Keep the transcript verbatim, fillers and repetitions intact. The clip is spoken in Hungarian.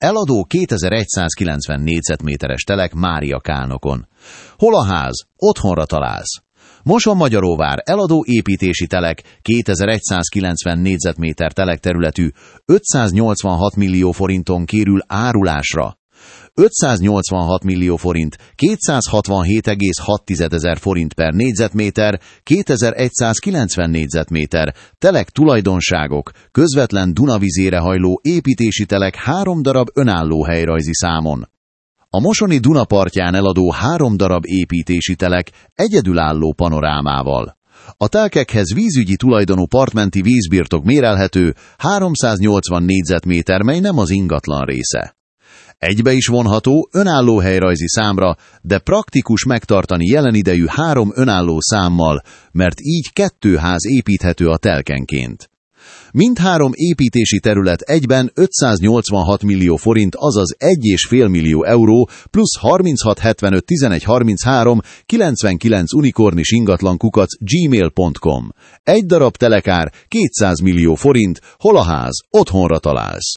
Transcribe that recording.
Eladó kétezer-egyszázkilencven négyzetméteres telek Mária Kálnokon. Hol a ház? Otthonra találsz. Mosonmagyaróvár, eladó építési telek, kétezer-egyszázkilencven négyzetméter telekterületű, ötszáznyolcvanhat millió forinton kérül árulásra. ötszáznyolcvanhat millió forint, kétszázhatvanhét egész hat ezer forint per négyzetméter, kétezer-egyszázkilencven négyzetméter, telek tulajdonságok, közvetlen Dunavizére hajló építési telek három darab önálló helyrajzi számon. A mosoni Duna partján eladó három darab építési telek egyedülálló panorámával. A telkekhez vízügyi tulajdonú partmenti vízbirtok mérelhető, háromszáznyolcvan négyzetméter, mely nem az ingatlan része. Egybe is vonható, önálló helyrajzi számra, de praktikus megtartani jelen idejű három önálló számmal, mert így kettő ház építhető a telkenként. Mindhárom építési terület egyben ötszáznyolcvanhat millió forint, azaz egy egész öt millió euró, plusz harminchat hetvenöt tizenegy harminchárom kilencvenkilenc unikornis ingatlan kukac gmail pont com. Egy darab telekár kétszáz millió forint, hol a ház, otthonra találsz.